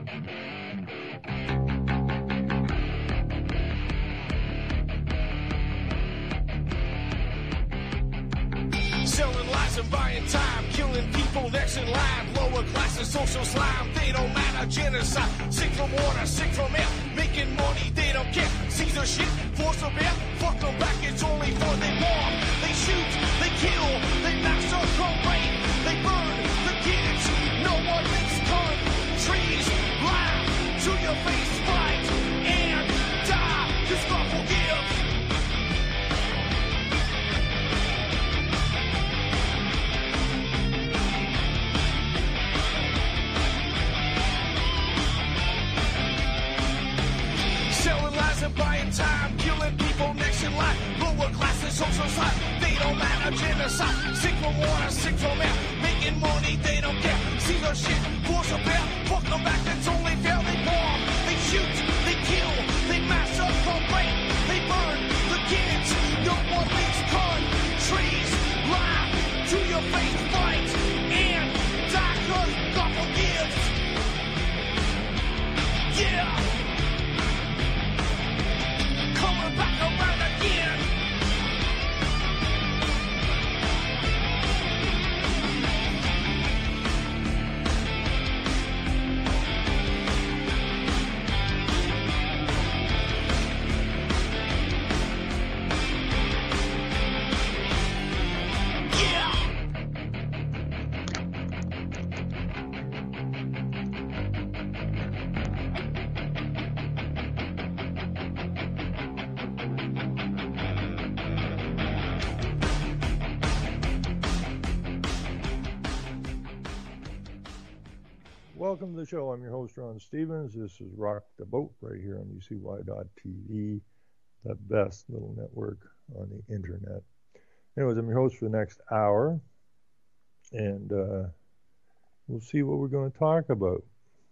Selling lies and buying time, killing people next in line. Lower classes, social slime, they don't matter. Genocide, sick from water, sick from air. Making money, they don't care. Caesar shit, force of air. Fuck them back, it's only for they bomb. They shoot, they kill, they massacre, rape. They burn the kids, no one makes countries. Lie to your face, fight and die. Cause God forgive. Selling lies and buying time, killing people next in line. Lower classes, social side, they don't matter. Genocide, sick from water, sick from air. Making money, they don't care. See their shit, force of air. Fuck them back, that's only fair. They bomb, they shoot, they kill, they massacre, rape. They burn the kids, no one leaves countries. Lie to your face, fight and die, cause God forgives. Yeah. Coming back around again. Yeah. Welcome to the show. I'm your host, Ron Stevens. This is Rock the Boat right here on UCY.TV, the best little network on the internet. Anyways, I'm your host for the next hour, and we'll see what we're going to talk about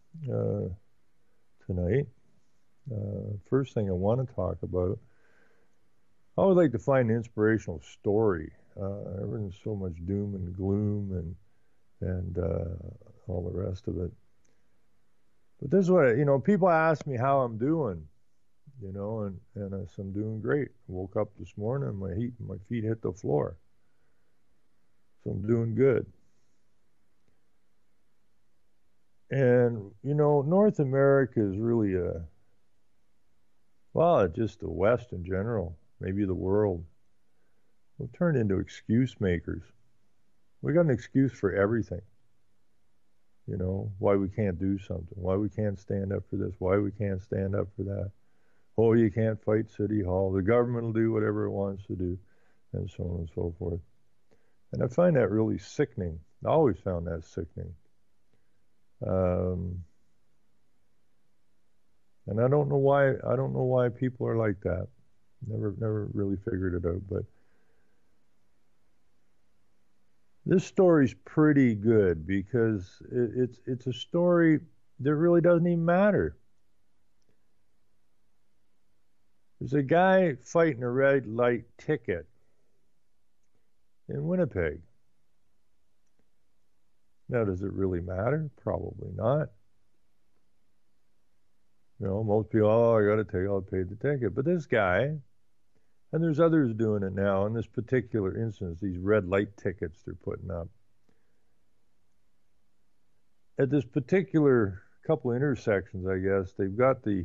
tonight. First thing I want to talk about, I would like to find an inspirational story. Everything's so much doom and gloom and all the rest of it. But this is what, people ask me how I'm doing, and I said, I'm doing great. I woke up this morning and my feet hit the floor. So I'm doing good. And, North America is really just the West in general, maybe the world. We'll turn into excuse makers. We got an excuse for everything. Why we can't do something, why we can't stand up for this, why we can't stand up for that. Oh, you can't fight City Hall. The government will do whatever it wants to do, and so on and so forth. And I find that really sickening. I always found that sickening. And I don't know why people are like that. Never really figured it out, but this story's pretty good because it's a story that really doesn't even matter. There's a guy fighting a red light ticket in Winnipeg. Now, does it really matter? Probably not. Most people, I'll pay the ticket. But this guy, and there's others doing it now. In this particular instance, these red light tickets they're putting up. At this particular couple of intersections, I guess, they've got the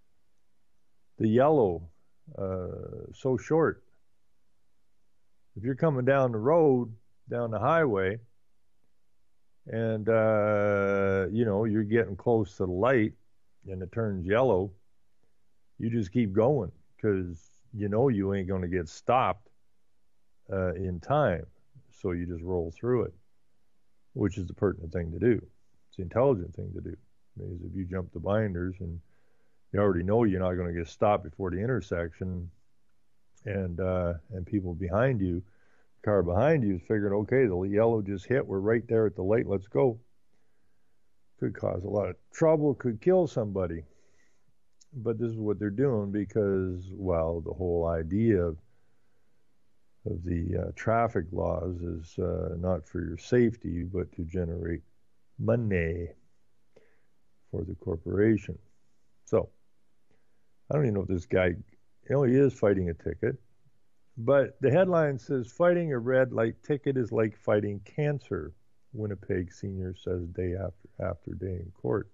yellow so short. If you're coming down the road, down the highway, and, you're getting close to the light and it turns yellow, you just keep going because you ain't going to get stopped in time. So you just roll through it, which is the pertinent thing to do. It's the intelligent thing to do. Because if you jump the binders and you already know you're not going to get stopped before the intersection, and people behind you, the car behind you is figuring, okay, the yellow just hit, we're right there at the light, let's go. Could cause a lot of trouble, could kill somebody. But this is what they're doing because, the whole idea of the traffic laws is not for your safety, but to generate money for the corporation. So, I don't even know if this guy, he is fighting a ticket. But the headline says, fighting a red light ticket is like fighting cancer, Winnipeg senior says day after day in court.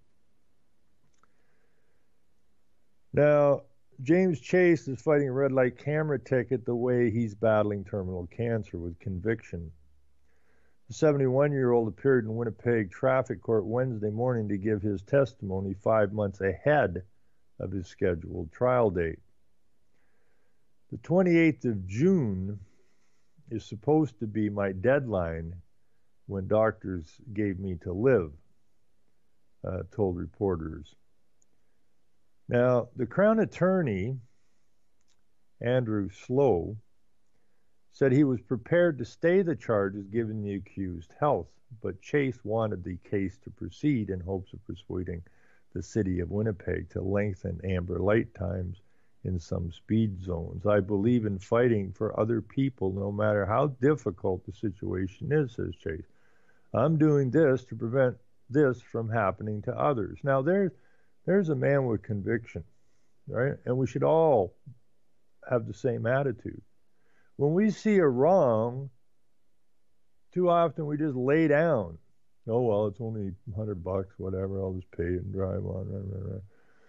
Now, James Chase is fighting a red light camera ticket the way he's battling terminal cancer with conviction. The 71-year-old appeared in Winnipeg Traffic Court Wednesday morning to give his testimony 5 months ahead of his scheduled trial date. The 28th of June is supposed to be my deadline when doctors gave me to live, told reporters. Now, the Crown Attorney, Andrew Slowe, said he was prepared to stay the charges given the accused health, but Chase wanted the case to proceed in hopes of persuading the city of Winnipeg to lengthen amber light times in some speed zones. I believe in fighting for other people no matter how difficult the situation is, says Chase. I'm doing this to prevent this from happening to others. Now, there's a man with conviction, right? And we should all have the same attitude. When we see a wrong, too often we just lay down. Oh, well, it's only $100, whatever, I'll just pay it and drive on.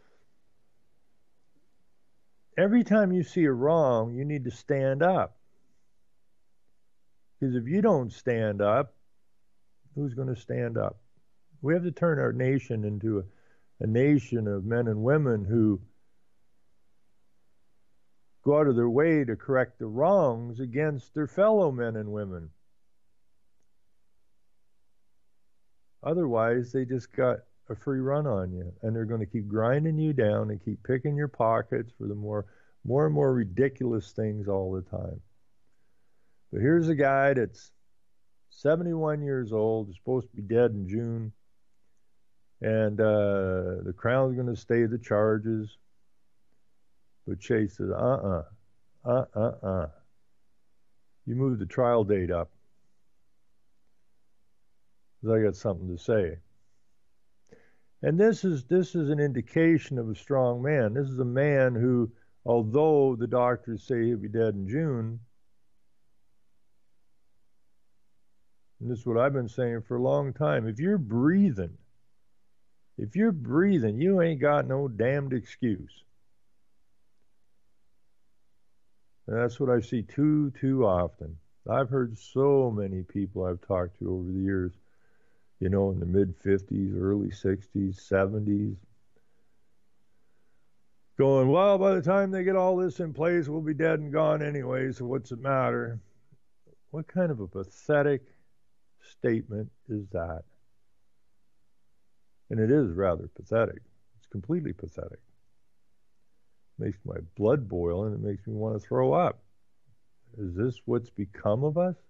Every time you see a wrong, you need to stand up. Because if you don't stand up, who's going to stand up? We have to turn our nation into a nation of men and women who go out of their way to correct the wrongs against their fellow men and women. Otherwise, they just got a free run on you, and they're going to keep grinding you down and keep picking your pockets for the more and more ridiculous things all the time. But here's a guy that's 71 years old, is supposed to be dead in June, and the Crown's going to stay the charges. But Chase says, you move the trial date up, because I got something to say. And this is an indication of a strong man. This is a man who, although the doctors say he'll be dead in June, and this is what I've been saying for a long time, if you're breathing, you ain't got no damned excuse. And that's what I see too often. I've heard so many people I've talked to over the years, in the mid-50s, early 60s, 70s, going, well, by the time they get all this in place, we'll be dead and gone anyway, so what's it matter? What kind of a pathetic statement is that? And it is rather pathetic. It's completely pathetic. It makes my blood boil, and it makes me want to throw up. Is this what's become of us?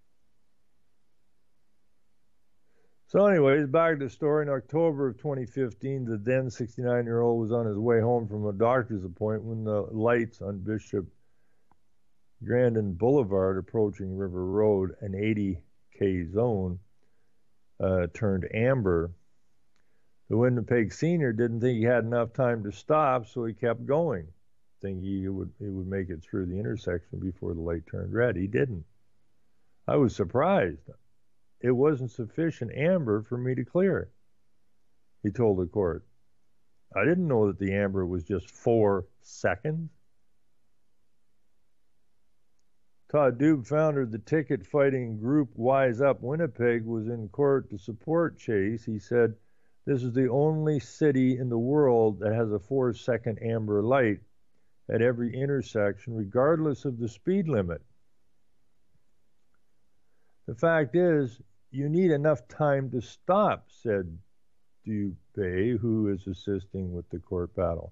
So anyways, back to the story. In October of 2015, the then 69-year-old was on his way home from a doctor's appointment when the lights on Bishop Grandin Boulevard approaching River Road, an 80K zone, turned amber. The Winnipeg senior didn't think he had enough time to stop, so he kept going, thinking he would make it through the intersection before the light turned red. He didn't. I was surprised. It wasn't sufficient amber for me to clear, he told the court. I didn't know that the amber was just 4 seconds. Todd Dube, founder of the ticket fighting group Wise Up Winnipeg, was in court to support Chase. He said, this is the only city in the world that has a 4-second amber light at every intersection, regardless of the speed limit. The fact is, you need enough time to stop, said Dubé, who is assisting with the court battle.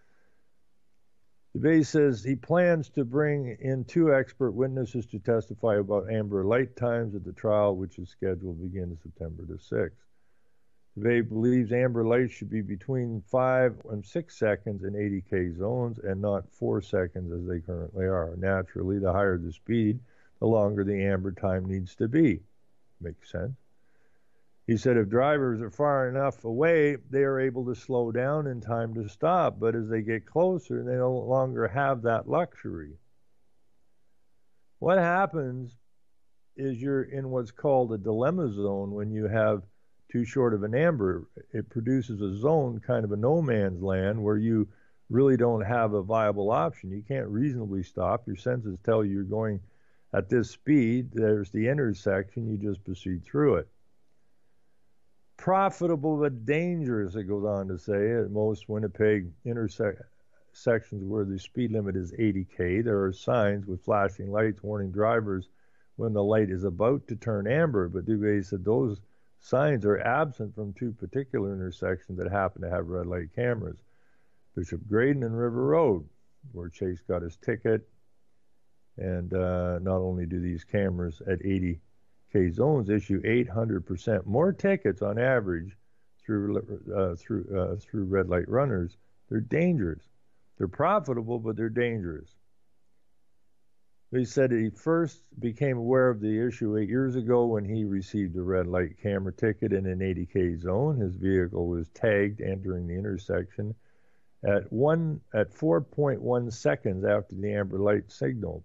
Dubé says he plans to bring in 2 expert witnesses to testify about amber light times at the trial, which is scheduled to begin September the 6th. Dubé believes amber lights should be between 5 and 6 seconds in 80K zones and not 4 seconds as they currently are. Naturally, the higher the speed, the longer the amber time needs to be. Makes sense. He said if drivers are far enough away, they are able to slow down in time to stop. But as they get closer, they no longer have that luxury. What happens is you're in what's called a dilemma zone when you have too short of an amber. It produces a zone, kind of a no man's land, where you really don't have a viable option. You can't reasonably stop. Your senses tell you you're going at this speed. There's the intersection. You just proceed through it. Profitable but dangerous, it goes on to say. At most Winnipeg intersections where the speed limit is 80 km, there are signs with flashing lights warning drivers when the light is about to turn amber. But Dubé said those signs are absent from two particular intersections that happen to have red light cameras. Bishop Graydon and River Road, where Chase got his ticket. And not only do these cameras at 80 K zones issue 800% more tickets on average through red light runners, they're dangerous. They're profitable, but they're dangerous. He said he first became aware of the issue 8 years ago when he received a red light camera ticket in an 80 K zone. His vehicle was tagged entering the intersection at 4.1 seconds after the amber light signaled.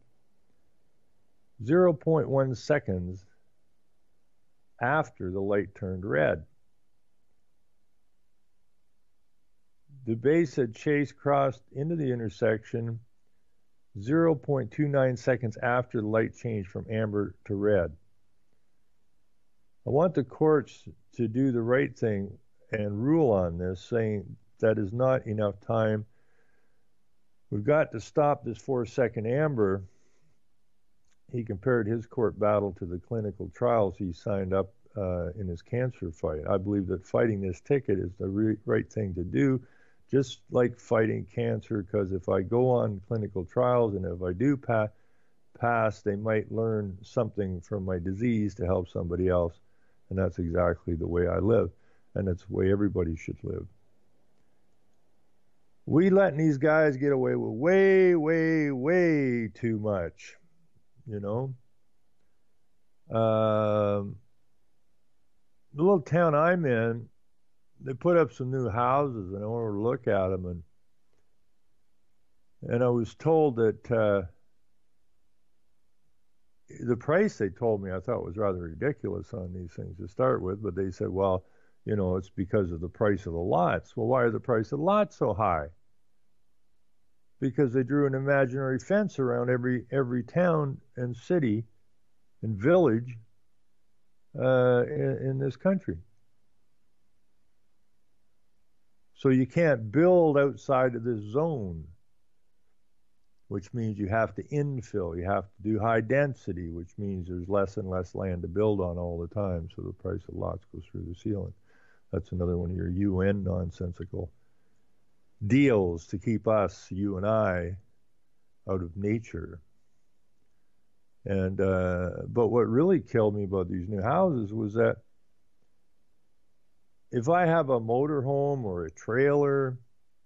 0.1 seconds after the light turned red. Dubé said Chase crossed into the intersection 0.29 seconds after the light changed from amber to red. I want the courts to do the right thing and rule on this, saying that is not enough time. We've got to stop this 4-second amber. He compared his court battle to the clinical trials he signed up in his cancer fight. I believe that fighting this ticket is the right thing to do, just like fighting cancer, because if I go on clinical trials and if I do pass, they might learn something from my disease to help somebody else. And that's exactly the way I live. And that's the way everybody should live. We letting these guys get away with way, way, way too much. You know, the little town I'm in, they put up some new houses, and I wanted to look at them, and I was told that the price they told me I thought was rather ridiculous on these things to start with, but they said, well, you know, it's because of the price of the lots. Well, why are the price of lots so high? Because they drew an imaginary fence around every town and city and village in this country. So you can't build outside of this zone, which means you have to infill. You have to do high density, which means there's less and less land to build on all the time. So the price of lots goes through the ceiling. That's another one of your UN nonsensical deals to keep us, you and I, out of nature. And but what really killed me about these new houses was that if I have a motorhome or a trailer,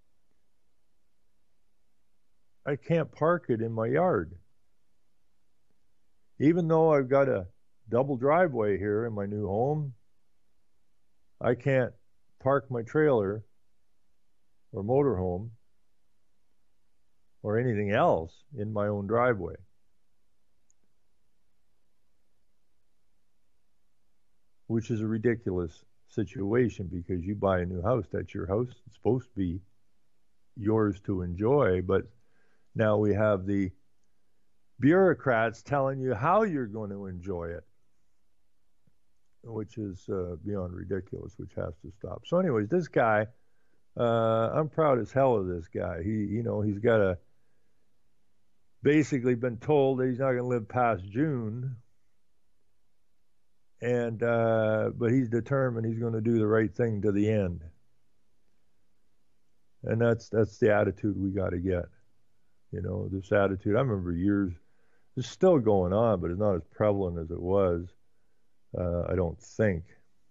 I can't park it in my yard. Even though I've got a double driveway here in my new home, I can't park my trailer or motorhome or anything else in my own driveway. Which is a ridiculous situation, because you buy a new house, that's your house. It's supposed to be yours to enjoy, but now we have the bureaucrats telling you how you're going to enjoy it, which is beyond ridiculous, which has to stop. So anyways, this guy, I'm proud as hell of this guy. He's got basically been told that he's not going to live past June, and but he's determined he's going to do the right thing to the end. And that's the attitude we got to get. You know, this attitude, I remember years, it's still going on, but it's not as prevalent as it was, I don't think.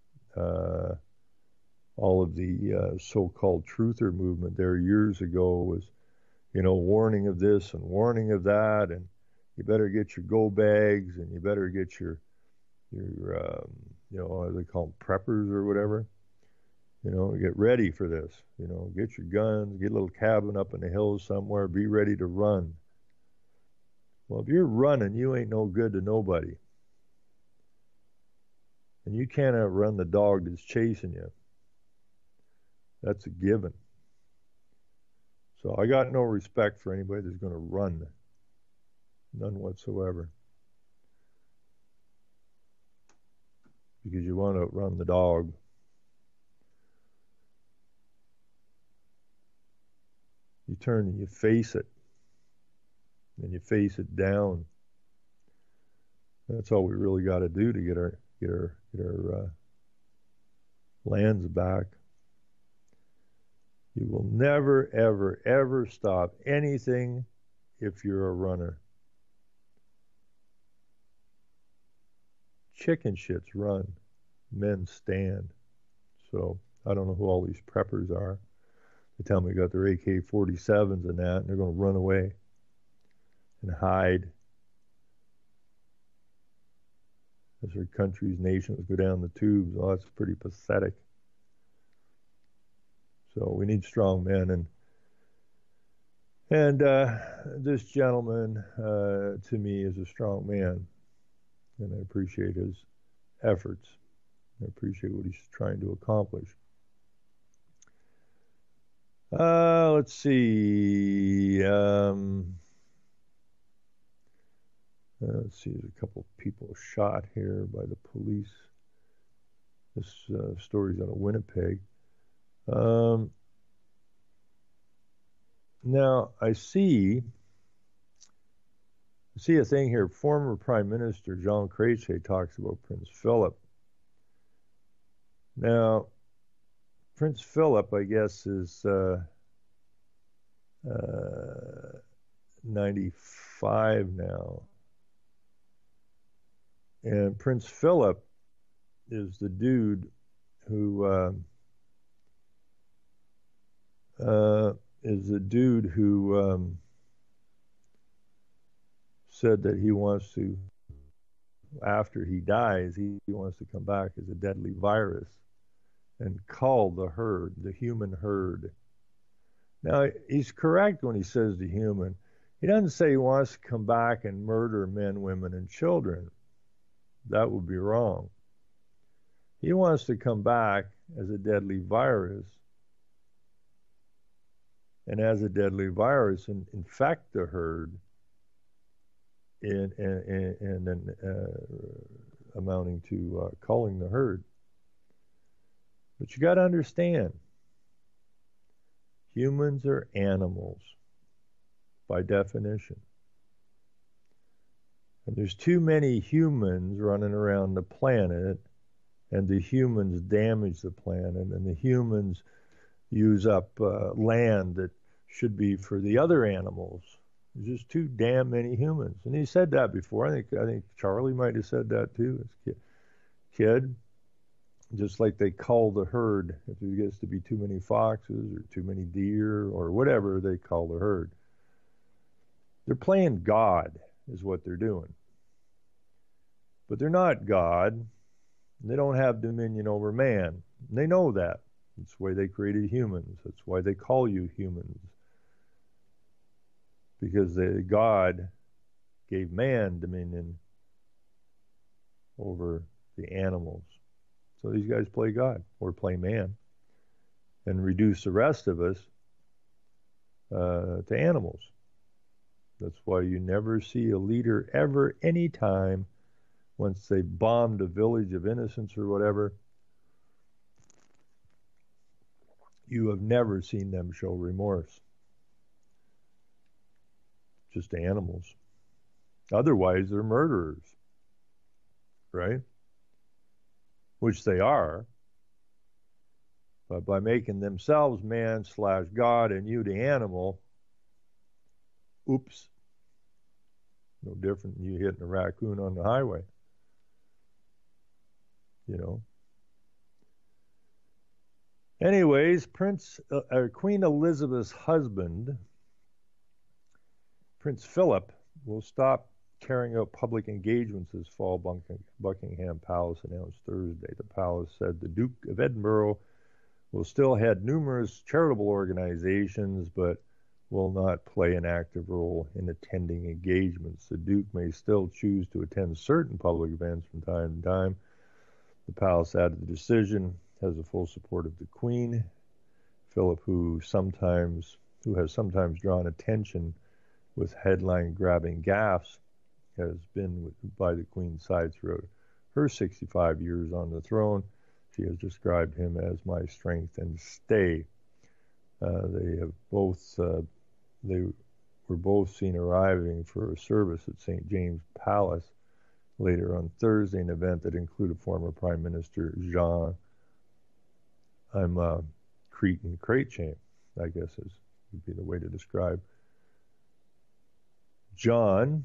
All of the so-called truther movement there years ago was, warning of this and warning of that, and you better get your go bags, and you better get your They call them preppers or whatever. Get ready for this. Get your guns, get a little cabin up in the hills somewhere, be ready to run. Well, if you're running, you ain't no good to nobody. And you can't outrun the dog that's chasing you. That's a given. So I got no respect for anybody that's going to run. None whatsoever. Because you want to outrun the dog. You turn and you face it. And you face it down. That's all we really got to do to get our lands back. You will never, ever, ever stop anything if you're a runner. Chicken shits run, men stand. So I don't know who all these preppers are. They tell me they got their AK-47s and that, and they're going to run away and hide as their countries, nations go down the tubes. Oh, that's pretty pathetic. So we need strong men, and this gentleman to me is a strong man, and I appreciate his efforts. I appreciate what he's trying to accomplish. Let's see. Let's see. There's a couple of people shot here by the police. This story's out of Winnipeg. Now I see a thing here. Former Prime Minister Jean Chrétien talks about Prince Philip. Now, Prince Philip, I guess, is 95 now. And Prince Philip is the dude who said that he wants to, after he dies, he wants to come back as a deadly virus and cull the herd, the human herd. Now, he's correct when he says the human. He doesn't say he wants to come back and murder men, women, and children. That would be wrong. He wants to come back as a deadly virus, and as a deadly virus and infect the herd and then amounting to culling the herd. But you got to understand, humans are animals by definition. And there's too many humans running around the planet, and the humans damage the planet, and the humans use up land that should be for the other animals. There's just too damn many humans. And he said that before. I think Charlie might have said that too as a kid. Just like they cull the herd if there gets to be too many foxes or too many deer or whatever they cull the herd. They're playing God is what they're doing. But they're not God. They don't have dominion over man. And they know that. That's why they created humans. That's why they call you humans. Because God gave man dominion over the animals. So these guys play God or play man and reduce the rest of us to animals. That's why you never see a leader ever, anytime, once they bombed a village of innocents or whatever, you have never seen them show remorse. Just animals. Otherwise, they're murderers, right? Which they are. But by making themselves man/God and you the animal, oops, no different than you hitting a raccoon on the highway. Anyways, Queen Elizabeth's husband, Prince Philip, will stop carrying out public engagements this fall, Buckingham Palace announced Thursday. The palace said the Duke of Edinburgh will still head numerous charitable organizations, but will not play an active role in attending engagements. The Duke may still choose to attend certain public events from time to time. The palace added the decision has the full support of the Queen. Philip, who has sometimes drawn attention with headline-grabbing gaffes, has been by the Queen's side throughout her 65 years on the throne. She has described him as my strength and stay. They were both seen arriving for a service at St. James Palace later on Thursday, an event that included former Prime Minister Jean Cretan Chrétien, I guess would be the way to describe John.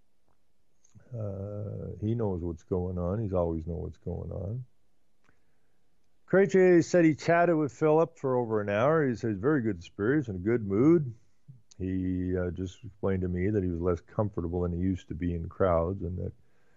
He knows what's going on. He's always known what's going on. Chrétien said he chatted with Philip for over an hour. He said he's very good spirits and a good mood. He just explained to me that he was less comfortable than he used to be in crowds, and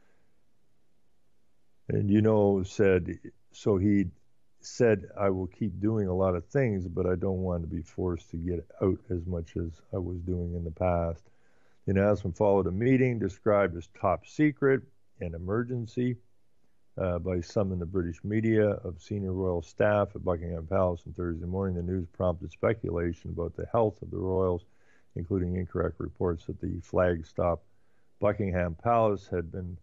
he said, I will keep doing a lot of things, but I don't want to be forced to get out as much as I was doing in the past. The announcement followed a meeting described as top secret and emergency by some in the British media of senior royal staff at Buckingham Palace on Thursday morning. The news prompted speculation about the health of the royals, including incorrect reports that the flag atop Buckingham Palace had been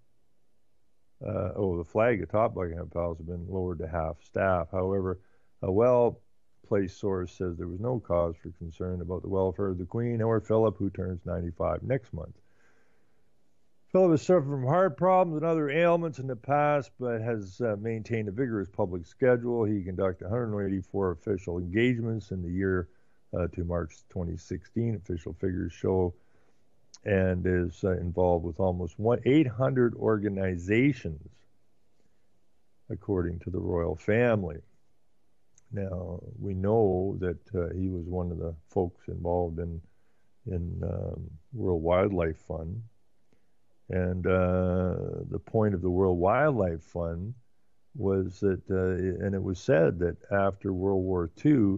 lowered to half staff. However, a well-placed source says there was no cause for concern about the welfare of the Queen or Philip, who turns 95 next month. Philip has suffered from heart problems and other ailments in the past, but has maintained a vigorous public schedule. He conducted 184 official engagements in the year to March 2016, official figures show, and is involved with almost 800 organizations, according to the royal family. Now, we know that he was one of the folks involved in World Wildlife Fund, and the point of the World Wildlife Fund was that, and it was said that after World War II,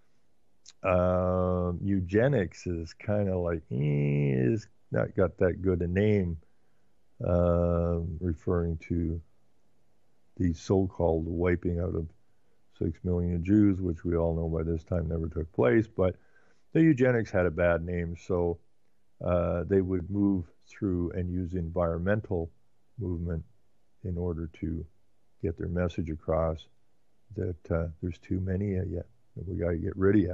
eugenics is kind of like, is not got that good a name, referring to the so-called wiping out of 6 million Jews, which we all know by this time never took place, but the eugenics had a bad name, so they would move through and use the environmental movement in order to get their message across that there's too many of you, that we got to get rid of you.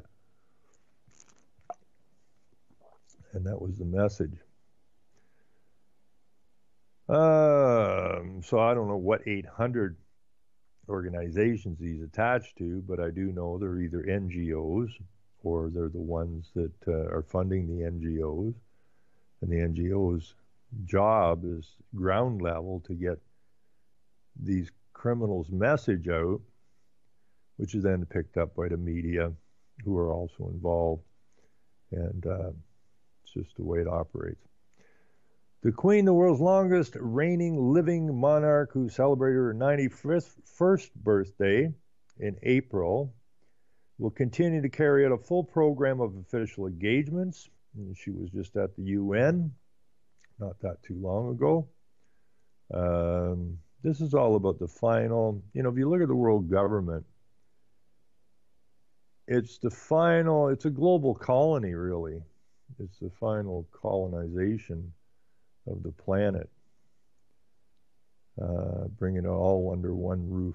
And that was the message. So I don't know what 800 organizations he's attached to, but I do know they're either NGOs or they're the ones that are funding the NGOs. And the NGO's job is ground level to get these criminals' message out, which is then picked up by the media, who are also involved. And it's just the way it operates. The Queen, the world's longest reigning living monarch, who celebrated her 91st birthday in April, will continue to carry out a full program of official engagements. And she was just at the UN not that too long ago. This is all about the final, if you look at the world government, it's a global colony, really. It's the final colonization of the planet, bringing it all under one roof,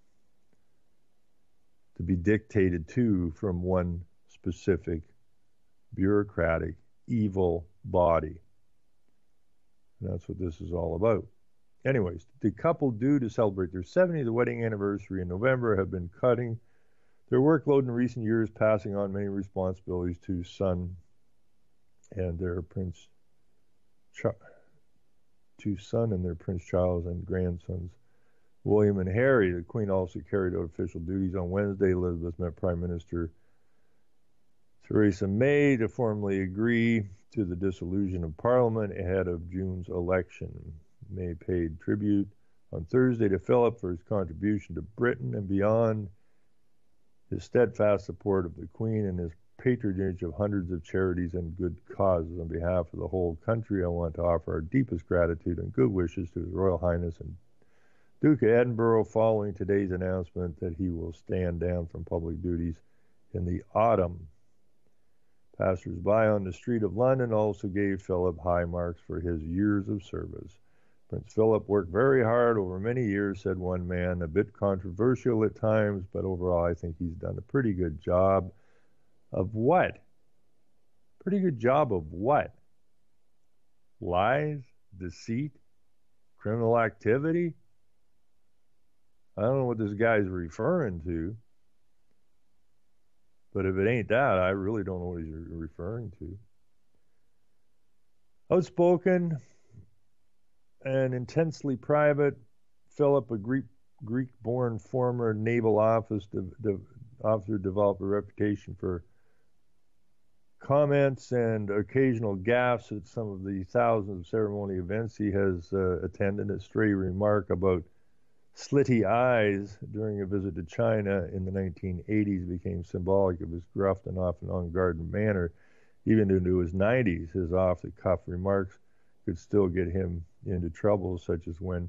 to be dictated to from one specific bureaucratic evil body. And that's what this is all about. Anyways, the couple due to celebrate their 70th wedding anniversary in November have been cutting their workload in recent years, passing on many responsibilities to son and their Prince Charles and grandsons, William and Harry. The Queen also carried out official duties on Wednesday. Elizabeth met Prime Minister Theresa May to formally agree to the dissolution of Parliament ahead of June's election. May paid tribute on Thursday to Philip for his contribution to Britain and beyond, his steadfast support of the Queen, and his patronage of hundreds of charities and good causes. On behalf of the whole country, I want to offer our deepest gratitude and good wishes to His Royal Highness and Duke of Edinburgh following today's announcement that he will stand down from public duties in the autumn. Passers-by on the street of London also gave Philip high marks for his years of service. Prince Philip worked very hard over many years, said one man, a bit controversial at times, but overall I think he's done a pretty good job. Of what? Pretty good job of what? Lies, deceit, criminal activity? I don't know what this guy's referring to, but if it ain't that, I really don't know what he's referring to. Outspoken and intensely private, Philip, a Greek-born former naval officer, developed a reputation for comments and occasional gaffes at some of the thousands of ceremony events he has attended. A stray remark about slitty eyes during a visit to China in the 1980s became symbolic of his gruff and often unguarded manner. Even into his 90s, his off-the-cuff remarks could still get him into trouble, such as when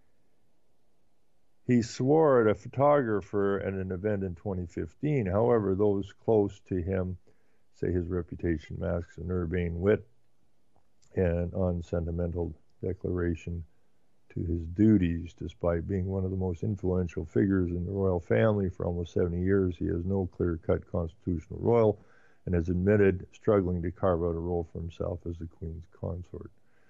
he swore at a photographer at an event in 2015. However, those close to him say his reputation masks an urbane wit and unsentimental declaration to his duties. Despite being one of the most influential figures in the royal family for almost 70 years, he has no clear-cut constitutional royal and has admitted struggling to carve out a role for himself as the Queen's consort.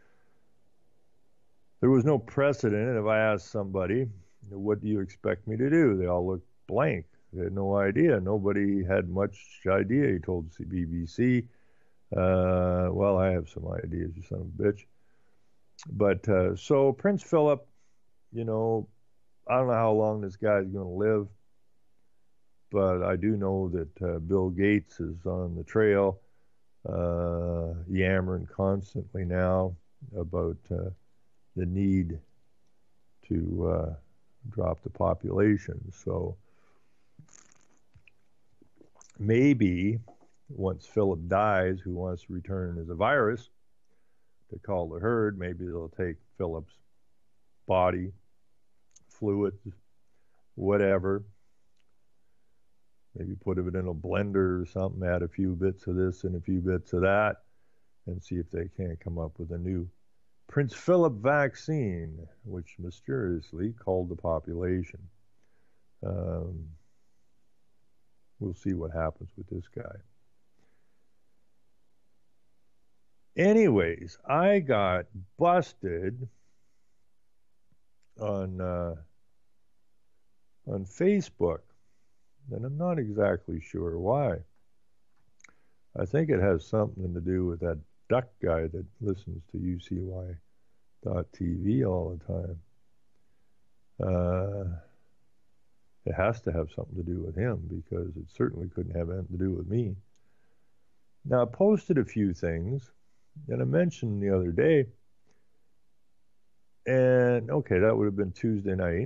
There was no precedent, and if I asked somebody, what do you expect me to do? They all looked blank. They had no idea. Nobody had much idea, he told the BBC. Well, I have some ideas, you son of a bitch. But so Prince Philip, you know, I don't know how long this guy's going to live, but I do know that Bill Gates is on the trail, yammering constantly now about the need to drop the population. So maybe once Philip dies, who wants to return as a virus to call the herd, maybe they'll take Philip's body, fluids, whatever, maybe put it in a blender or something, add a few bits of this and a few bits of that, and see if they can't come up with a new Prince Philip vaccine, which mysteriously culled the population. We'll see what happens with this guy. Anyways, I got busted on Facebook, and I'm not exactly sure why. I think it has something to do with that duck guy that listens to UCY.TV all the time. It has to have something to do with him, because it certainly couldn't have anything to do with me. Now, I posted a few things that I mentioned the other day, and okay, that would have been Tuesday night.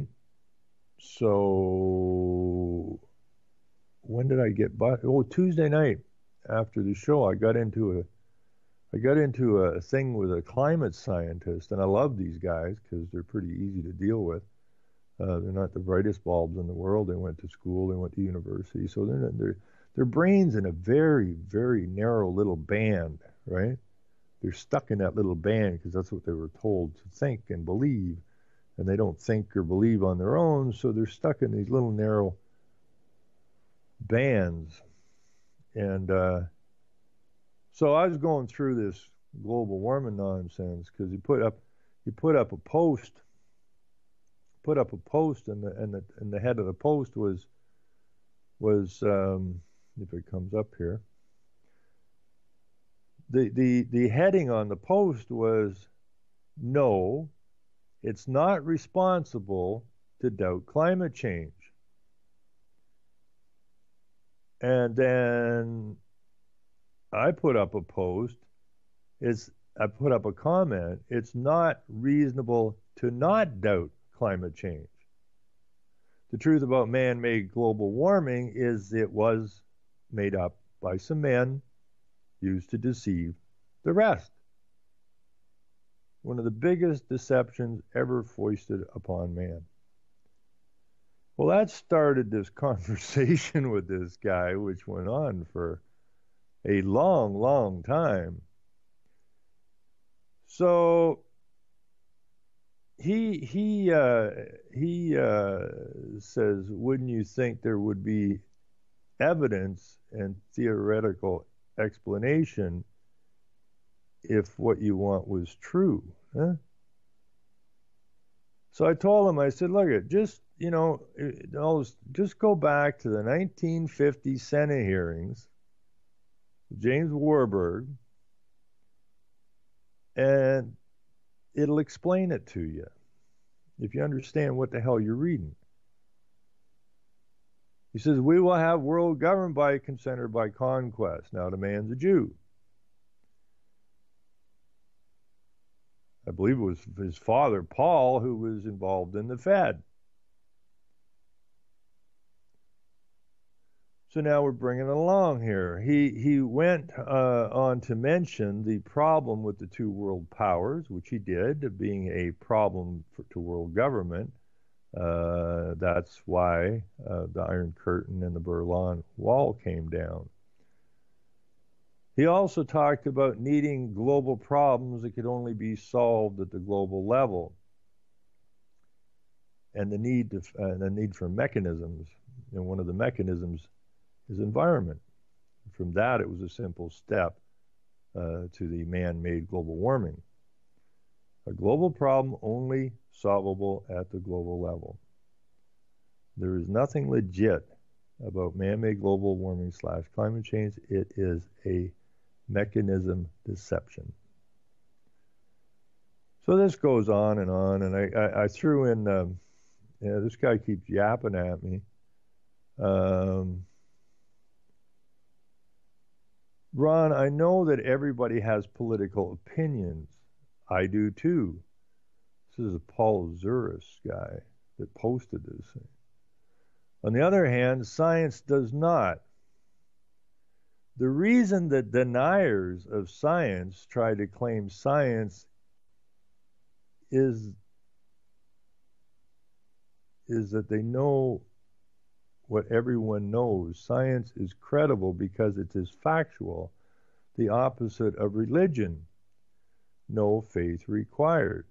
So when did I get by? Oh, Tuesday night after the show, I got into a thing with a climate scientist, and I love these guys because they're pretty easy to deal with. They're not the brightest bulbs in the world. They went to school, they went to university, so their brains in a very, very narrow little band, right? They're stuck in that little band because that's what they were told to think and believe, and they don't think or believe on their own, so they're stuck in these little narrow bands. And so I was going through this global warming nonsense because he put up a post, and the head of the post was if it comes up here, the heading on the post was, "No, it's not responsible to doubt climate change." And then I put up a post is I put up a comment. It's not reasonable to not doubt climate change. The truth about man-made global warming is it was made up by some men used to deceive the rest. One of the biggest deceptions ever foisted upon man. Well, that started this conversation with this guy, which went on for a long, long time. So he says, wouldn't you think there would be evidence and theoretical explanation if what you want was true? Huh? So I told him, I said, look, just go back to the 1950 Senate hearings, James Warburg, and it'll explain it to you if you understand what the hell you're reading. He says, we will have world governed by consent or by conquest. Now the man's a Jew. I believe it was his father, Paul, who was involved in the Fed. So now we're bringing it along here. He went on to mention the problem with the two world powers, which he did, being a problem to world government. That's why the Iron Curtain and the Berlin Wall came down. He also talked about needing global problems that could only be solved at the global level, and the need for mechanisms. And one of the mechanisms is environment. From that, it was a simple step to the man-made global warming. A global problem only solvable at the global level. There is nothing legit about man-made global warming / climate change. It is a mechanism deception. So this goes on, and I threw in, this guy keeps yapping at me. Ron, I know that everybody has political opinions. I do too. This is a Paul Zuris guy that posted this thing. On the other hand, science does not. The reason that deniers of science try to claim science is that they know what everyone knows. Science is credible because it is factual, the opposite of religion. No faith required.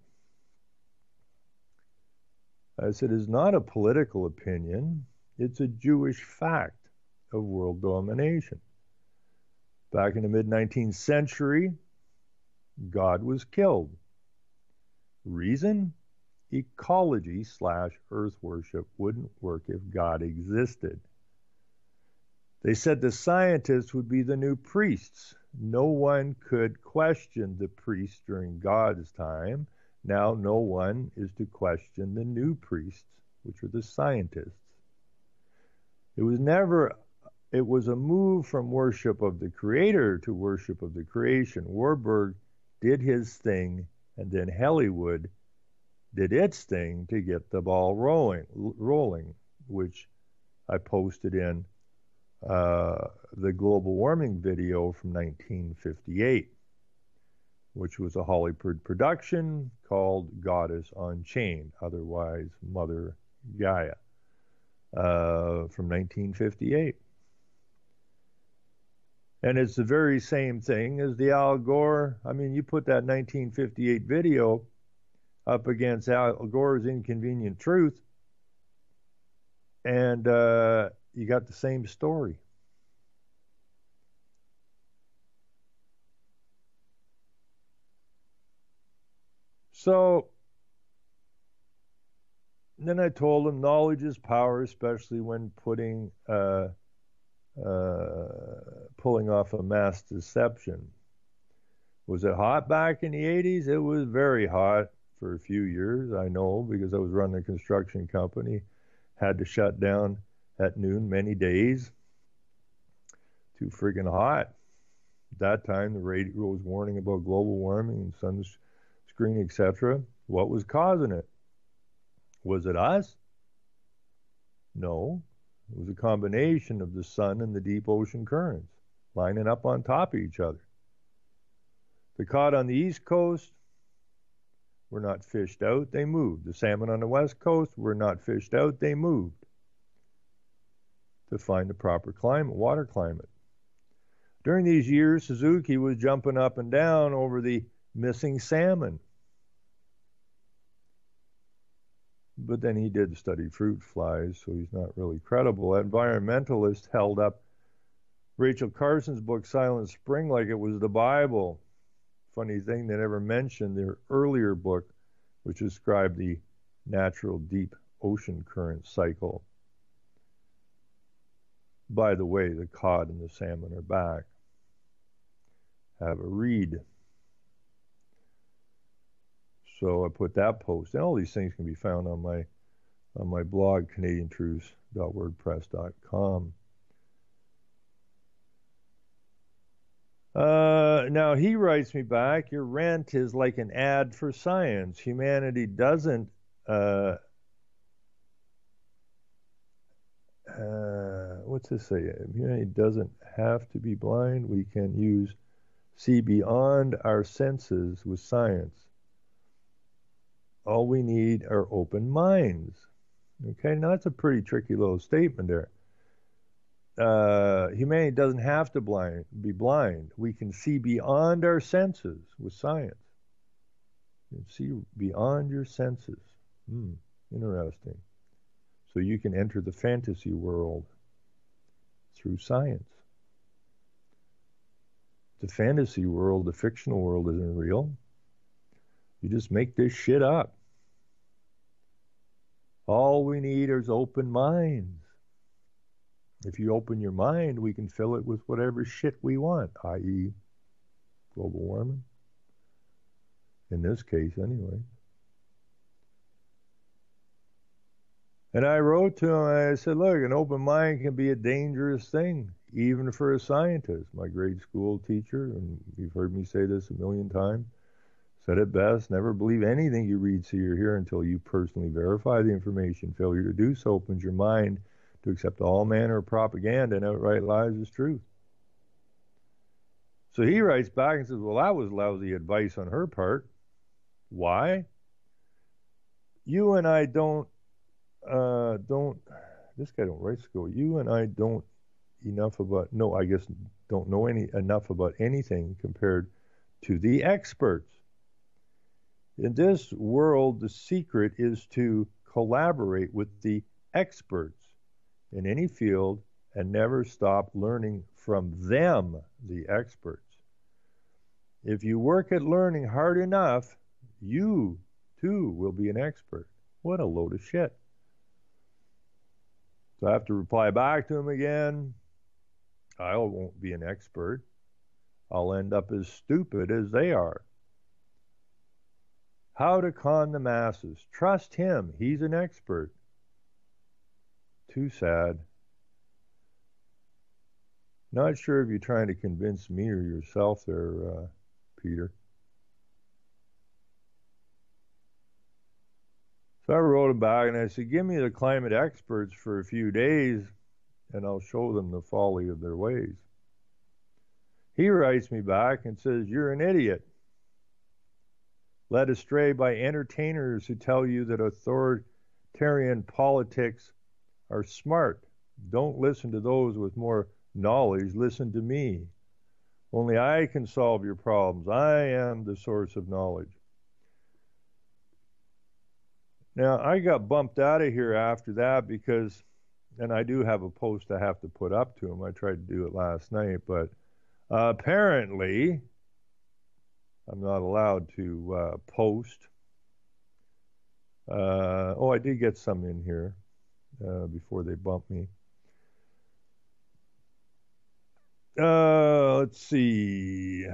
I said, it's not a political opinion. It's a Jewish fact of world domination. Back in the mid-19th century, God was killed. Reason? Ecology / earth worship wouldn't work if God existed. They said the scientists would be the new priests. No one could question the priests during God's time. Now no one is to question the new priests, which are the scientists. It was a move from worship of the Creator to worship of the creation. Warburg did his thing, and then Hollywood did its thing to get the ball rolling, which I posted in the global warming video from 1958, which was a Hollywood production called Goddess Unchained, otherwise Mother Gaia, from 1958. And it's the very same thing as the Al Gore. I mean, you put that 1958 video up against Al Gore's Inconvenient Truth, and you got the same story. So then I told him knowledge is power, especially when pulling off a mass deception. Was it hot back in the 80s? It was very hot for a few years, I know, because I was running a construction company, had to shut down at noon many days. Too friggin' hot. At that time, the radio was warning about global warming and sunscreen, etc. What was causing it? Was it us? No. It was a combination of the sun and the deep ocean currents lining up on top of each other. The cod on the east coast were not fished out, they moved. The salmon on the west coast were not fished out, they moved to find the proper climate, water climate. During these years, Suzuki was jumping up and down over the missing salmon. But then he did study fruit flies, so he's not really credible. Environmentalists held up Rachel Carson's book, Silent Spring, like it was the Bible. Funny thing, they never mentioned their earlier book, which described the natural deep ocean current cycle. By the way, the cod and the salmon are back. Have a read. So I put that post, and all these things can be found on my blog, CanadianTruths.wordpress.com. Now he writes me back, your rant is like an ad for science. Humanity doesn't what's this say? Humanity doesn't have to be blind. We can see beyond our senses with science. All we need are open minds. Okay, now that's a pretty tricky little statement there. Humanity doesn't have to be blind. We can see beyond our senses with science. You can see beyond your senses. Interesting. So you can enter the fantasy world through science. The fantasy world, the fictional world isn't real. You just make this shit up. All we need is open minds. If you open your mind, we can fill it with whatever shit we want, i.e. global warming. In this case, anyway. And I wrote to him, I said, look, an open mind can be a dangerous thing, even for a scientist. My grade school teacher, and you've heard me say this a million times, said it best, never believe anything you read, see, or hear until you personally verify the information. Failure to do so opens your mind to accept all manner of propaganda and outright lies as truth. So he writes back and says, well, that was lousy advice on her part. Why? You and I don't this guy don't write school. You and I don't enough about, no, I guess don't know enough about anything compared to the experts. In this world, the secret is to collaborate with the experts in any field and never stop learning from them, the experts. If you work at learning hard enough, you too will be an expert. What a load of shit. So I have to reply back to him again. I won't be an expert. I'll end up as stupid as they are. How to con the masses. Trust him. He's an expert. Too sad. Not sure if you're trying to convince me or yourself there, Peter. So I wrote him back and I said, give me the climate experts for a few days and I'll show them the folly of their ways. He writes me back and says, you're an idiot. Led astray by entertainers who tell you that authoritarian politics are smart. Don't listen to those with more knowledge. Listen to me. Only I can solve your problems. I am the source of knowledge. Now, I got bumped out of here after that because, and I do have a post I have to put up to him. I tried to do it last night, but apparently I'm not allowed to post. I did get some in here before they bumped me. Let's see.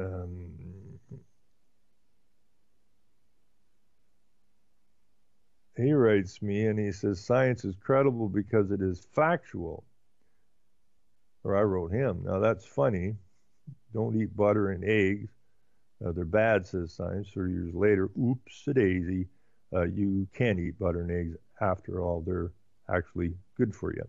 He writes me and he says, science is credible because it is factual. Or I wrote him. Now that's funny Don't eat butter and eggs. They're bad, says science. 30 years later, oops-a-daisy, you can eat butter and eggs. After all, they're actually good for you.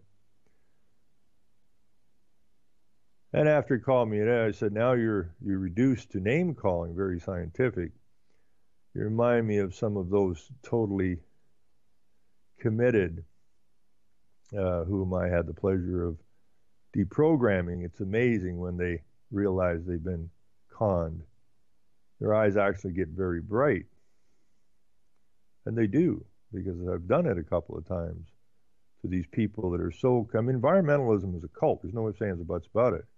And after he called me, I said, now you're reduced to name calling, very scientific. You remind me of some of those totally committed, whom I had the pleasure of deprogramming. It's amazing when they realize they've been conned. Their eyes actually get very bright. And they do, because I've done it a couple of times to these people that are so, I mean, environmentalism is a cult. There's no ifs, ands, or buts about it.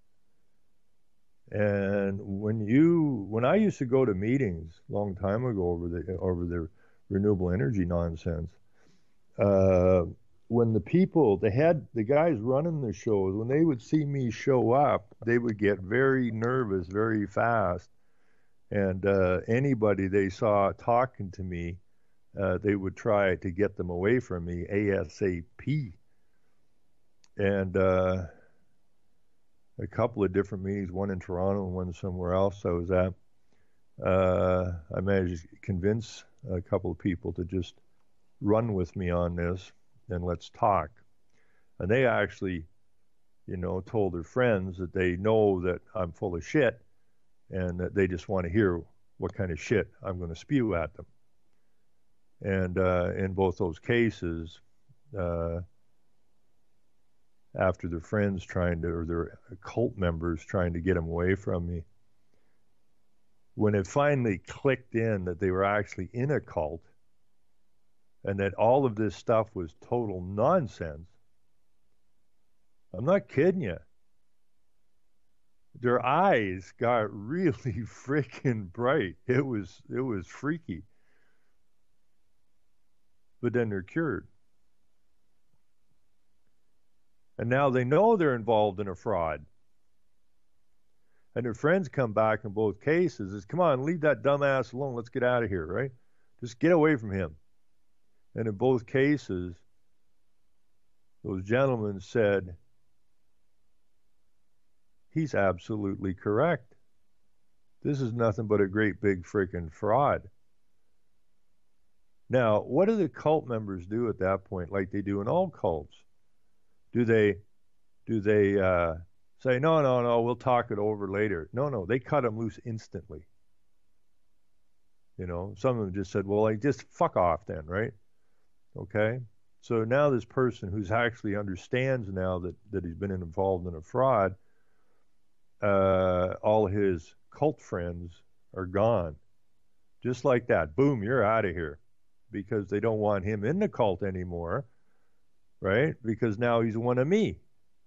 And when I used to go to meetings a long time ago over the renewable energy nonsense, when the people, the guys running the shows, when they would see me show up, they would get very nervous very fast. And anybody they saw talking to me, they would try to get them away from me ASAP. And a couple of different meetings, one in Toronto and one somewhere else I was at, I managed to convince a couple of people to just run with me on this and let's talk. And they actually, told their friends that they know that I'm full of shit and that they just want to hear what kind of shit I'm going to spew at them. And in both those cases, after their friends or their cult members trying to get them away from me, when it finally clicked in that they were actually in a cult and that all of this stuff was total nonsense, I'm not kidding you. Their eyes got really freaking bright. It was freaky. But then they're cured. And now they know they're involved in a fraud. And their friends come back in both cases is, come on, leave that dumbass alone. Let's get out of here, right? Just get away from him. And in both cases, those gentlemen said, he's absolutely correct. This is nothing but a great big freaking fraud. Now, what do the cult members do at that point, like they do in all cults? Do they say, no, we'll talk it over later? No, they cut them loose instantly. Some of them just said, well, just fuck off then, right? Okay? So now this person who's actually understands now that he's been involved in a fraud, all his cult friends are gone. Just like that. Boom, you're out of here. Because they don't want him in the cult anymore, right? Because now he's one of me.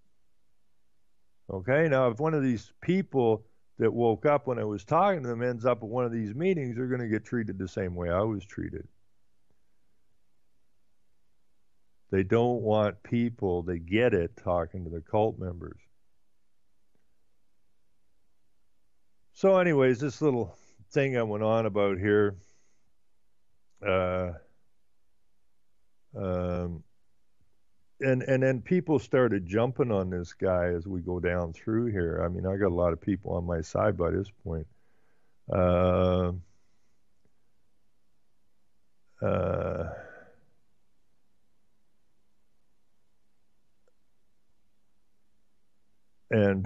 Okay, now if one of these people that woke up when I was talking to them ends up at one of these meetings, they're going to get treated the same way I was treated. They don't want people, they get it, talking to the cult members. So anyways, this little thing I went on about here, and then people started jumping on this guy as we go down through here. I mean, I got a lot of people on my side by this point. And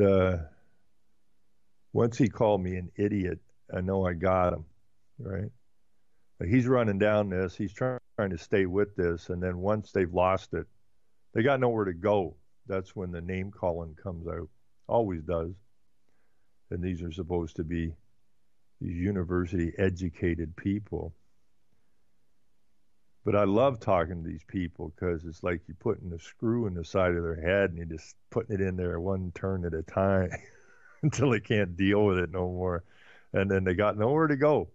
once he called me an idiot, I know I got him, right? But he's running down this. He's trying to stay with this. And then once they've lost it, they got nowhere to go. That's when the name calling comes out. Always does. And these are supposed to be these university educated people. But I love talking to these people because it's like you're putting a screw in the side of their head and you're just putting it in there one turn at a time until they can't deal with it no more. And then they got nowhere to go.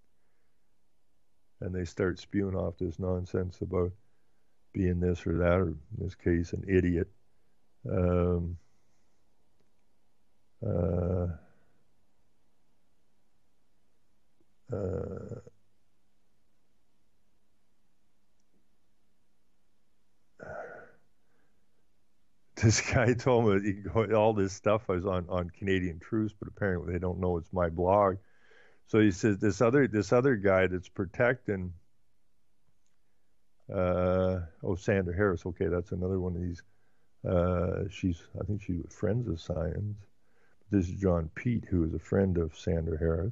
And they start spewing off this nonsense about being this or that, or in this case, an idiot. this guy told me all this stuff I was on Canadian Truth, but apparently they don't know it's my blog. So he says this other guy that's protecting Sandra Harris. Okay, that's another one of these. I think she was friends of science. This is John Pete, who is a friend of Sandra Harris.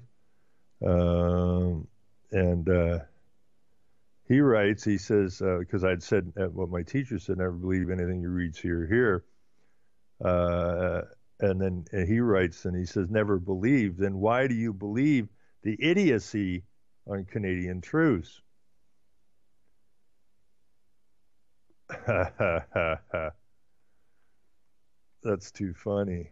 And he writes, he says, because I'd said what my teacher said, never believe anything you read, see, or hear. And then he writes, and he says, never believe. Then why do you believe the idiocy on Canadian Truth? That's too funny.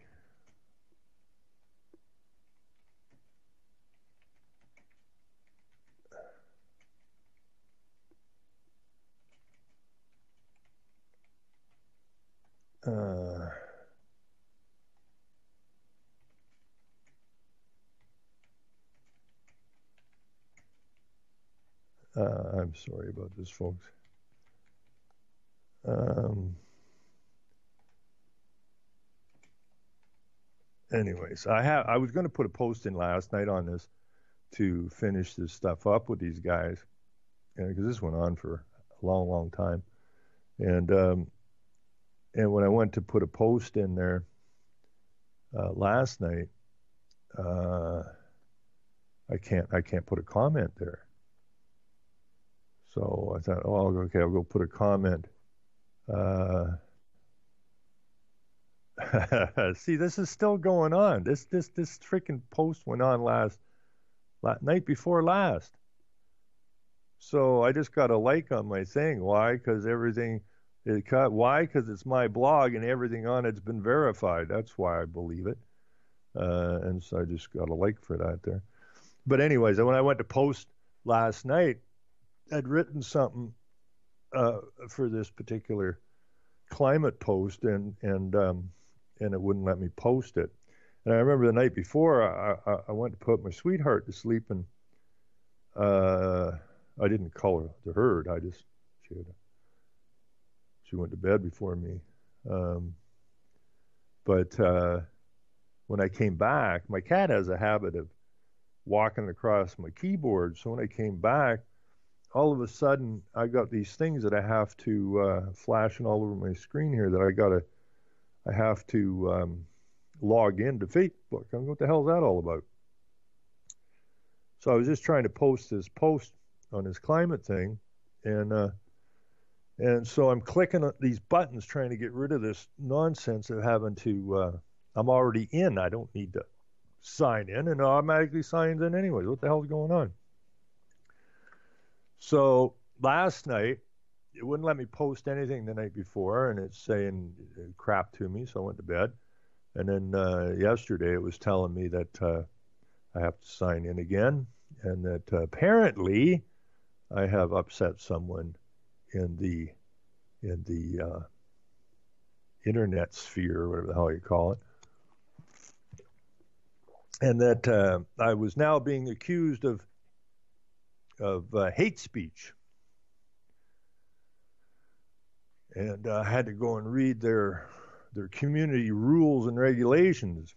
I'm sorry about this, folks. Anyways, I was going to put a post in last night on this to finish this stuff up with these guys, because this went on for a long, long time, and when I went to put a post in there last night, I can't put a comment there. So I thought, oh, okay, I'll go put a comment. See, this is still going on. This freaking post went on night before last. So I just got a like on my thing. Why? Because everything it cut. Why? Because it's my blog and everything on it's been verified. That's why I believe it. And so I just got a like for that there. But anyways, when I went to post last night, I'd written something for this particular climate post, and it wouldn't let me post it. And I remember the night before, I went to put my sweetheart to sleep, and I didn't call her to herd. She went to bed before me. But when I came back, my cat has a habit of walking across my keyboard. So when I came back, all of a sudden, I got these things that I have to flashing all over my screen here that I have to log into Facebook. What the hell is that all about? So I was just trying to post this post on this climate thing, and so I'm clicking on these buttons trying to get rid of this nonsense of having to. I'm already in. I don't need to sign in, and it automatically signs in anyways. What the hell's going on? So last night, it wouldn't let me post anything the night before, and it's saying crap to me, so I went to bed. And then yesterday, it was telling me that I have to sign in again, and that apparently I have upset someone in the internet sphere, or whatever the hell you call it, and that I was now being accused of hate speech. And I had to go and read their community rules and regulations.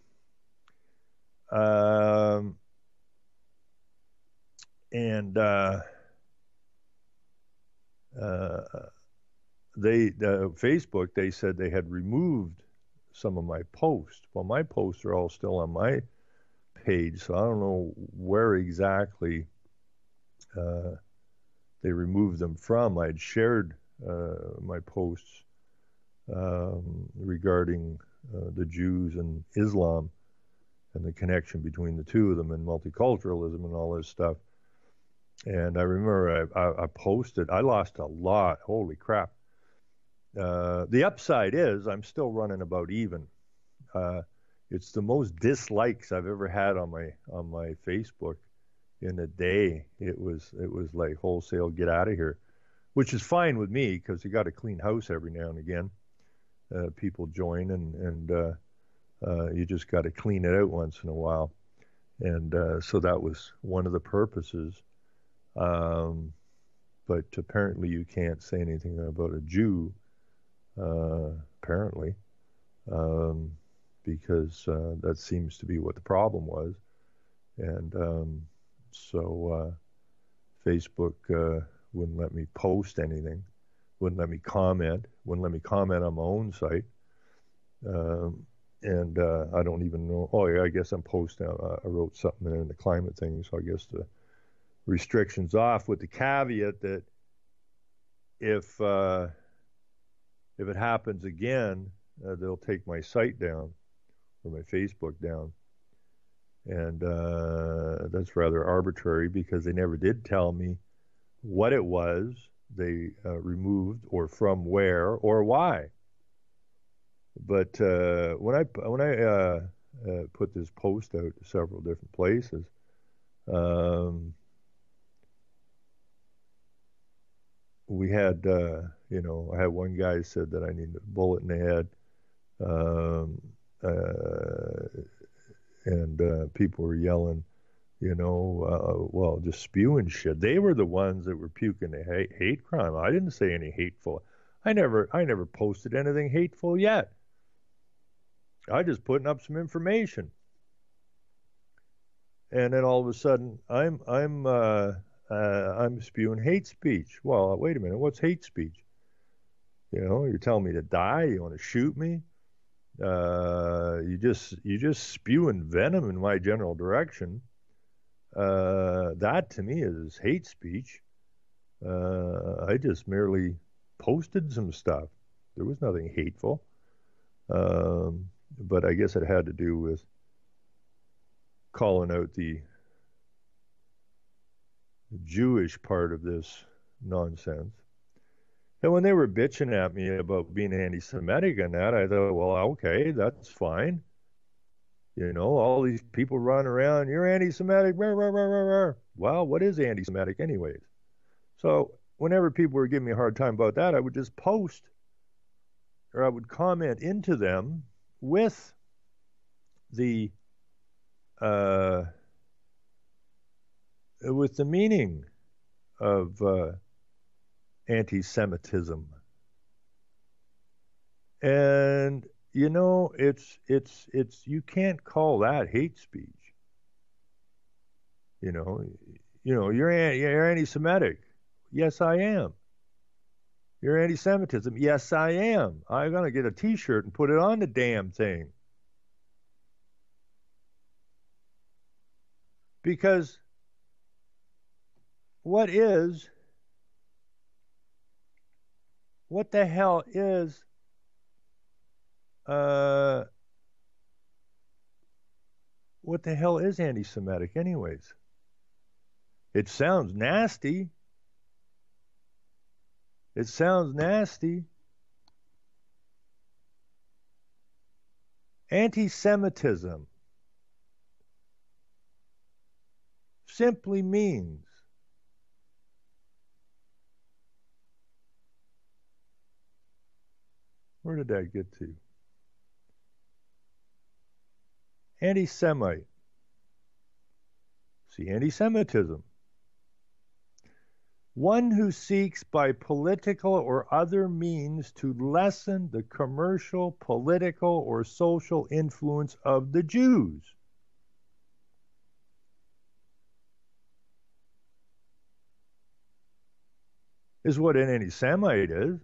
Facebook, they said they had removed some of my posts. Well, my posts are all still on my page, so I don't know where exactly they removed them from. I'd shared my posts regarding the Jews and Islam and the connection between the two of them and multiculturalism and all this stuff. And I remember I posted, I lost a lot. Holy crap. The upside is I'm still running about even. It's the most dislikes I've ever had on my Facebook in a day. It was like wholesale, get out of here, which is fine with me because you got to clean house every now and again. People join and you just got to clean it out once in a while. And so that was one of the purposes. But apparently you can't say anything about a Jew, apparently. because that seems to be what the problem was. And so Facebook wouldn't let me post anything, wouldn't let me comment, wouldn't let me comment on my own site. And I don't even know. Oh, yeah, I guess I'm posting. I wrote something there in the climate thing, so I guess the restrictions off with the caveat that if it happens again, they'll take my site down or my Facebook down. And that's rather arbitrary because they never did tell me what it was they removed or from where or why. But when I put this post out to several different places, we had, I had one guy said that I need a bullet in the head. And people were yelling, well, just spewing shit. They were the ones that were puking the hate crime. I didn't say any hateful. I never posted anything hateful yet. I just putting up some information. And then all of a sudden, I'm spewing hate speech. Well, wait a minute. What's hate speech? You're telling me to die. You want to shoot me? You just spewing venom in my general direction. That to me is hate speech. I just merely posted some stuff. There was nothing hateful. But I guess it had to do with calling out the Jewish part of this nonsense. And when they were bitching at me about being anti-Semitic and that, I thought, well, okay, that's fine. All these people run around, you're anti-Semitic, rah, rah, rah, rah, rah. Well, what is anti-Semitic anyways? So whenever people were giving me a hard time about that, I would just post or I would comment into them with the meaning of anti-Semitism. And it's you can't call that hate speech. You're anti-Semitic. Yes, I am. You're anti-Semitism. Yes, I am. I'm gonna get a T-shirt and put it on the damn thing. Because what the hell is anti-Semitic anyways? It sounds nasty. Anti-Semitism simply means where did that get to? Anti-Semite. See, anti-Semitism. One who seeks by political or other means to lessen the commercial, political, or social influence of the Jews. Is what an anti-Semite is.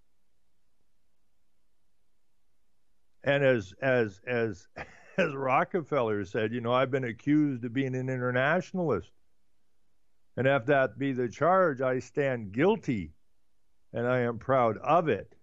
And as Rockefeller said, I've been accused of being an internationalist. And if that be the charge, I stand guilty, and I am proud of it.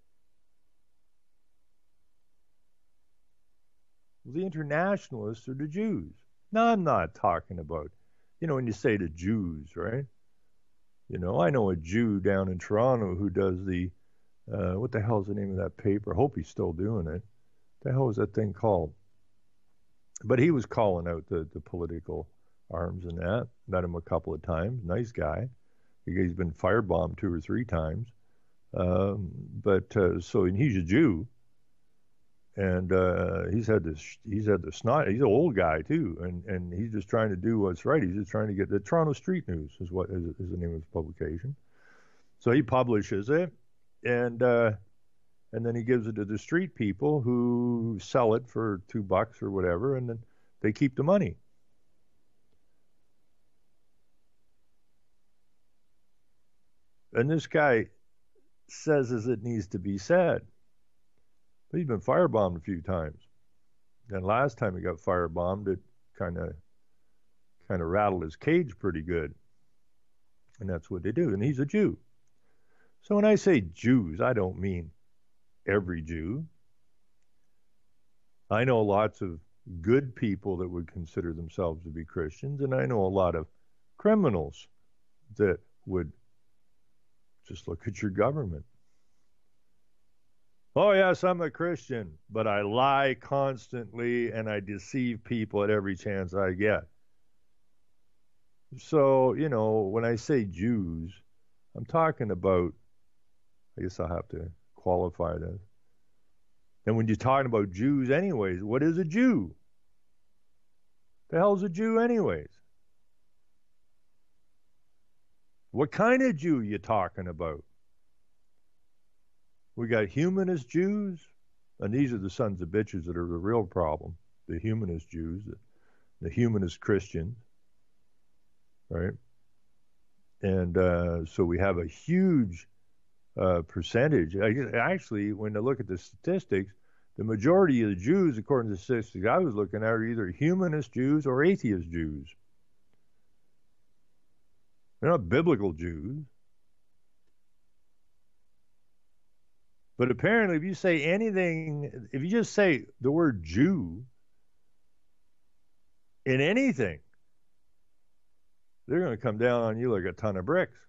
The internationalists are the Jews. No, I'm not talking about, when you say the Jews, right? I know a Jew down in Toronto who does the, what the hell is the name of that paper? I hope he's still doing it. What the hell is that thing called? But he was calling out the political arms and that. Met him a couple of times. Nice guy. He's been firebombed 2 or 3 times. And he's a Jew. And he's had the snot. He's an old guy too, and he's just trying to do what's right. He's just trying to get the Toronto Street News is the name of his publication. So he publishes it, and and then he gives it to the street people who sell it for $2 or whatever, and then they keep the money. And this guy says as it needs to be said. But he's been firebombed a few times. And last time he got firebombed, it kind of rattled his cage pretty good. And that's what they do. And he's a Jew. So when I say Jews, I don't mean every Jew. I know lots of good people that would consider themselves to be Christians, and I know a lot of criminals that would just look at your government. Oh, yes, I'm a Christian, but I lie constantly and I deceive people at every chance I get. So, when I say Jews, I'm talking about, I guess I'll have to qualify this. And when you're talking about Jews anyways, what is a Jew? The hell's a Jew anyways? What kind of Jew you talking about? We got humanist Jews, and these are the sons of bitches that are the real problem. The humanist Jews, the humanist Christians, right? And so we have a huge percentage. Actually, when I look at the statistics, the majority of the Jews, according to the statistics I was looking at, are either humanist Jews or atheist Jews. They're not biblical Jews. But apparently, if you say anything, if you just say the word Jew in anything, they're going to come down on you like a ton of bricks.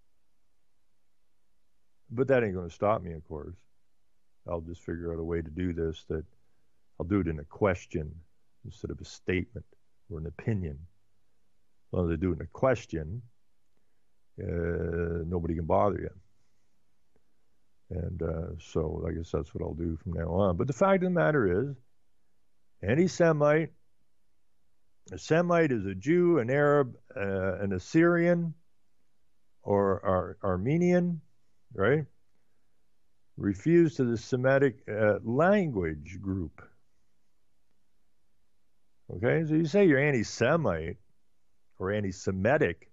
But that ain't going to stop me, of course. I'll just figure out a way to do this that I'll do it in a question instead of a statement or an opinion. As long as I do it in a question, nobody can bother you. And so I guess that's what I'll do from now on. But the fact of the matter is, anti-Semite, a Semite is a Jew, an Arab, an Assyrian, or Armenian, right? Refuse to the Semitic language group. Okay, so you say you're anti-Semite or anti-Semitic,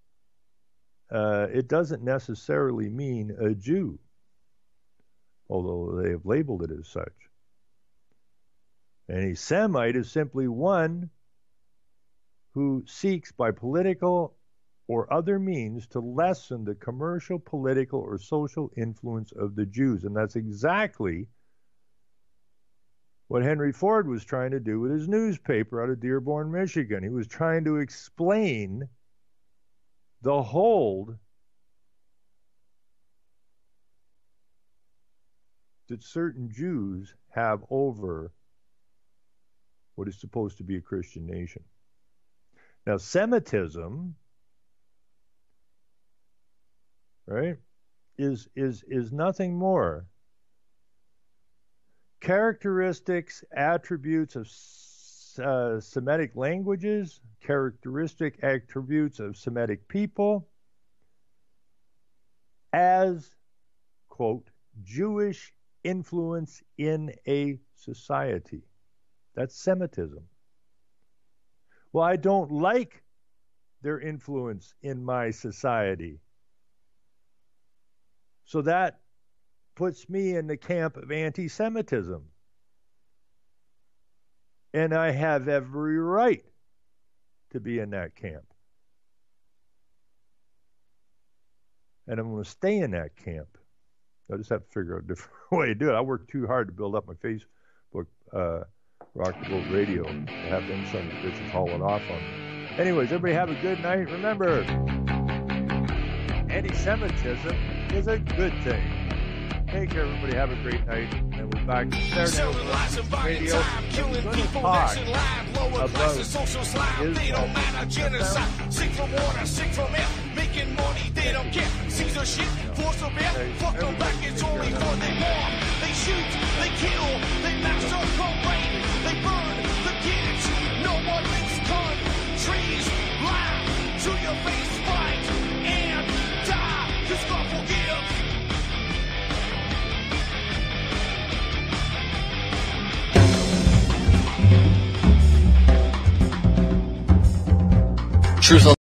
it doesn't necessarily mean a Jew, although they have labeled it as such. Anti-Semite is simply one who seeks by political or other means to lessen the commercial, political, or social influence of the Jews. And that's exactly what Henry Ford was trying to do with his newspaper out of Dearborn, Michigan. He was trying to explain the hold that certain Jews have over what is supposed to be a Christian nation. Now, Semitism, right, is nothing more. Characteristics, attributes of Semitic languages, characteristic attributes of Semitic people as, quote, Jewish influence in a society. That's Semitism. Well, I don't like their influence in my society. So that puts me in the camp of anti-Semitism. And I have every right to be in that camp. And I'm going to stay in that camp. I just have to figure out a different way to do it. I worked too hard to build up my Facebook Rock the Vote Radio to have them sons of bitches haul it off on me. Anyways, everybody have a good night. Remember, anti-Semitism is a good thing. Take care, everybody. Have a great night. And we're back to Saturday Radio. We're going to talk about Islam. They don't matter, genocide. Sick from water, sick from air. Making money, they don't care. Caesar shit, force of air. Fuck them back, it's only for they war. They shoot, they kill, they massacre, rape, they burn the kids. No one makes countries lie to your face, fight and die. Cause God forgives. Truth